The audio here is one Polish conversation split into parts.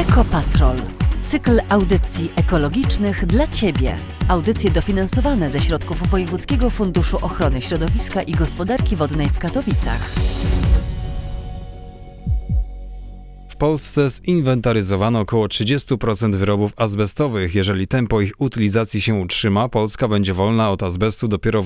Ekopatrol. Cykl audycji ekologicznych dla Ciebie. Audycje dofinansowane ze środków Wojewódzkiego Funduszu Ochrony Środowiska i Gospodarki Wodnej w Katowicach. W Polsce zinwentaryzowano około 30% wyrobów azbestowych. Jeżeli tempo ich utylizacji się utrzyma, Polska będzie wolna od azbestu dopiero w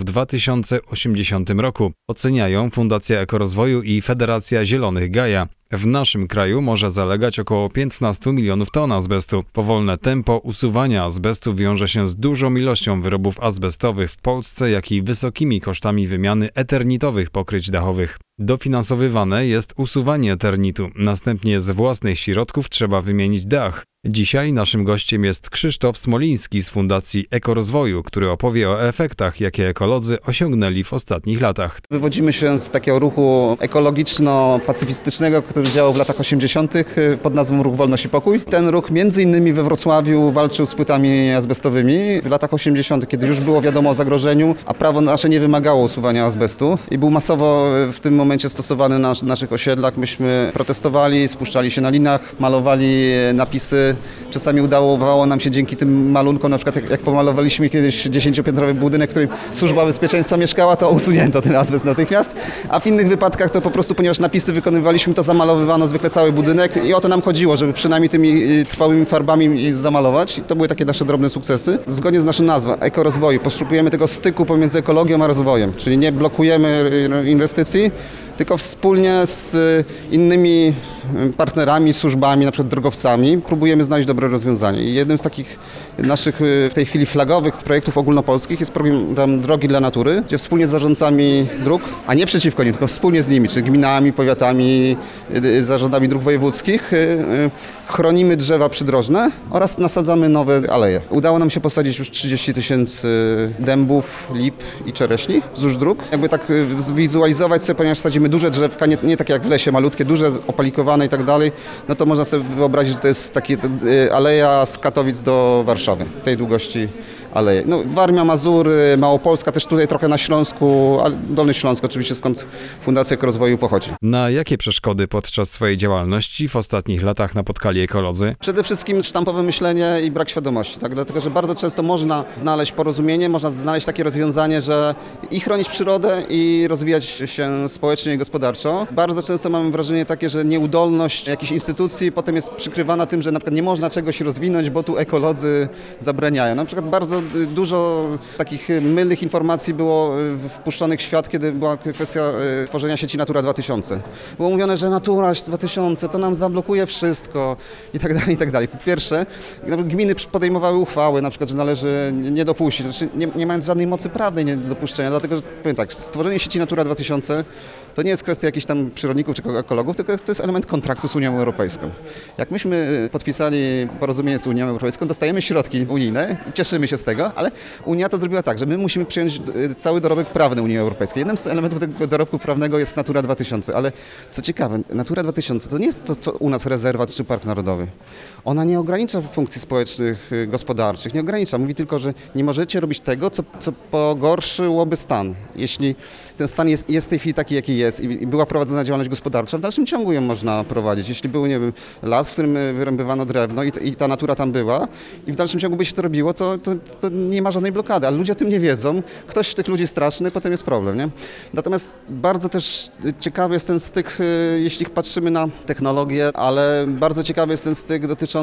2080 roku. Oceniają Fundacja Ekorozwoju i Federacja Zielonych Gaja. W naszym kraju może zalegać około 15 milionów ton azbestu. Powolne tempo usuwania azbestu wiąże się z dużą ilością wyrobów azbestowych w Polsce, jak i wysokimi kosztami wymiany eternitowych pokryć dachowych. Dofinansowywane jest usuwanie eternitu. Następnie z własnych środków trzeba wymienić dach. Dzisiaj naszym gościem jest Krzysztof Smoliński z Fundacji Ekorozwoju, który opowie o efektach, jakie ekolodzy osiągnęli w ostatnich latach. Wywodzimy się z takiego ruchu ekologiczno-pacyfistycznego, który działał w latach 80. pod nazwą Ruch Wolność i Pokój. Ten ruch między innymi we Wrocławiu walczył z płytami azbestowymi. W latach 80., kiedy już było wiadomo o zagrożeniu, a prawo nasze nie wymagało usuwania azbestu i był masowo w tym momencie stosowany na naszych osiedlach. Myśmy protestowali, spuszczali się na linach, malowali napisy. Czasami udało nam się dzięki tym malunkom, na przykład jak pomalowaliśmy kiedyś 10-piętrowy budynek, w którym Służba Bezpieczeństwa mieszkała, to usunięto ten azbest natychmiast, a w innych wypadkach to po prostu, ponieważ napisy wykonywaliśmy, to zamalowywano zwykle cały budynek i o to nam chodziło, żeby przynajmniej tymi trwałymi farbami zamalować. I to były takie nasze drobne sukcesy. Zgodnie z naszą nazwą Ekorozwoju poszukujemy tego styku pomiędzy ekologią a rozwojem, czyli nie blokujemy inwestycji, tylko wspólnie z innymi partnerami, służbami, na przykład drogowcami, próbujemy znaleźć dobre rozwiązanie. I jednym z takich naszych w tej chwili flagowych projektów ogólnopolskich jest program Drogi dla Natury, gdzie wspólnie z zarządcami dróg, a nie przeciwko nim, tylko wspólnie z nimi, czyli gminami, powiatami, zarządami dróg wojewódzkich, chronimy drzewa przydrożne oraz nasadzamy nowe aleje. Udało nam się posadzić już 30 000 dębów, lip i czereśni wzdłuż dróg. Jakby tak zwizualizować sobie, ponieważ sadzimy duże drzewka, nie takie jak w lesie, malutkie, duże, opalikowane i tak dalej, no to można sobie wyobrazić, że to jest takie aleja z Katowic do Warszawy, tej długości aleje. No, Warmia, Mazury, Małopolska, też tutaj trochę na Śląsku, a Dolny Śląsk oczywiście, skąd Fundacja Ekorozwoju pochodzi. Na jakie przeszkody podczas swojej działalności w ostatnich latach napotkali ekolodzy? Przede wszystkim sztampowe myślenie i brak świadomości, tak? Dlatego, że bardzo często można znaleźć porozumienie, można znaleźć takie rozwiązanie, że i chronić przyrodę, i rozwijać się społecznie i gospodarczo. Bardzo często mamy wrażenie takie, że nieudolność jakichś instytucji potem jest przykrywana tym, że na przykład nie można czegoś rozwinąć, bo tu ekolodzy zabraniają. Na przykład bardzo dużo takich mylnych informacji było wpuszczonych w świat, kiedy była kwestia tworzenia sieci Natura 2000. Było mówione, że Natura 2000 to nam zablokuje wszystko i tak dalej, i tak dalej. Po pierwsze, gminy podejmowały uchwały, na przykład, że należy nie dopuścić, znaczy nie mając żadnej mocy prawnej nie do dopuszczenia, dlatego że powiem tak, stworzenie sieci Natura 2000 to nie jest kwestia jakichś tam przyrodników czy ekologów, tylko to jest element kontraktu z Unią Europejską. Jak myśmy podpisali porozumienie z Unią Europejską, dostajemy środki unijne i cieszymy się z tego, ale Unia to zrobiła tak, że my musimy przyjąć cały dorobek prawny Unii Europejskiej. Jednym z elementów tego dorobku prawnego jest Natura 2000, ale co ciekawe, Natura 2000 to nie jest to, co u nas rezerwat czy park narodowy. Ona nie ogranicza funkcji społecznych, gospodarczych, nie ogranicza. Mówi tylko, że nie możecie robić tego, co pogorszyłoby stan. Jeśli ten stan jest w tej chwili taki, jaki jest i była prowadzona działalność gospodarcza, w dalszym ciągu ją można prowadzić. Jeśli był, nie wiem, las, w którym wyrębywano drewno i ta natura tam była i w dalszym ciągu by się to robiło, to nie ma żadnej blokady, ale ludzie o tym nie wiedzą. Ktoś z tych ludzi straszny, potem jest problem, nie? Natomiast bardzo też ciekawy jest ten styk, jeśli patrzymy na technologię, ale bardzo ciekawy jest ten styk dotyczący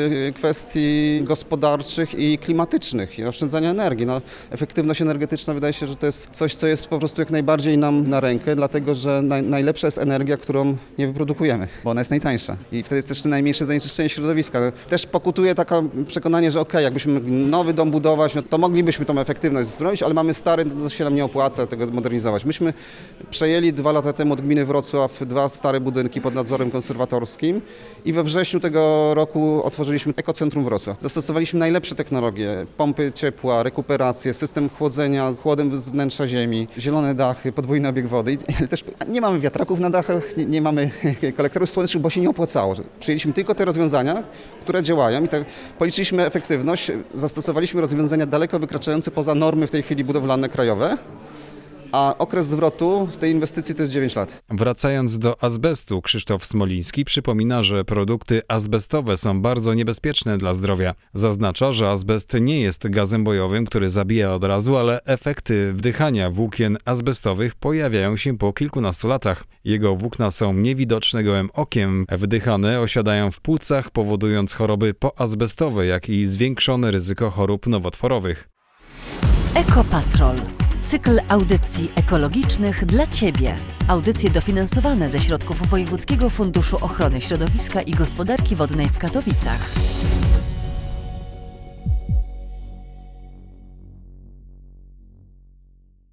kwestii gospodarczych i klimatycznych i oszczędzania energii. No, efektywność energetyczna wydaje się, że to jest coś, co jest po prostu jak najbardziej nam na rękę, dlatego że najlepsza jest energia, którą nie wyprodukujemy, bo ona jest najtańsza i wtedy jest też najmniejsze zanieczyszczenie środowiska. Też pokutuje takie przekonanie, że jakbyśmy nowy dom budować, no to moglibyśmy tą efektywność zrobić, ale mamy stary, to się nam nie opłaca tego zmodernizować. Myśmy przejęli 2 lata temu od gminy Wrocław 2 stare budynki pod nadzorem konserwatorskim i we wrześniu tego roku otworzyliśmy Ekocentrum Wrocław. Zastosowaliśmy najlepsze technologie, pompy ciepła, rekuperację, system chłodzenia z chłodem z wnętrza ziemi, zielone dachy, podwójny obieg wody. I też nie mamy wiatraków na dachach, nie mamy kolektorów słonecznych, bo się nie opłacało. Przyjęliśmy tylko te rozwiązania, które działają i tak policzyliśmy efektywność, 2020 zastosowaliśmy rozwiązania daleko wykraczające poza normy w tej chwili budowlane krajowe. 2021 zastosowaliśmy rozwiązania, które działają i tak policzyliśmy efektywność, zastosowaliśmy rozwiązania daleko wykraczające poza normy w tej chwili budowlane krajowe. 2021 zastosowaliśmy rozwiązania daleko wykraczające poza normy w tej chwili budowlane krajowe. 2021 a okres zwrotu tej inwestycji to jest 9 lat. Wracając do azbestu, Krzysztof Smoliński przypomina, że produkty azbestowe są bardzo niebezpieczne dla zdrowia. Zaznacza, że azbest nie jest gazem bojowym, który zabija od razu, ale efekty wdychania włókien azbestowych pojawiają się po kilkunastu latach. Jego włókna są niewidoczne gołym okiem, wdychane osiadają w płucach, powodując choroby poazbestowe, jak i zwiększone ryzyko chorób nowotworowych. Ekopatrol. Cykl audycji ekologicznych dla Ciebie. Audycje dofinansowane ze środków Wojewódzkiego Funduszu Ochrony Środowiska i Gospodarki Wodnej w Katowicach.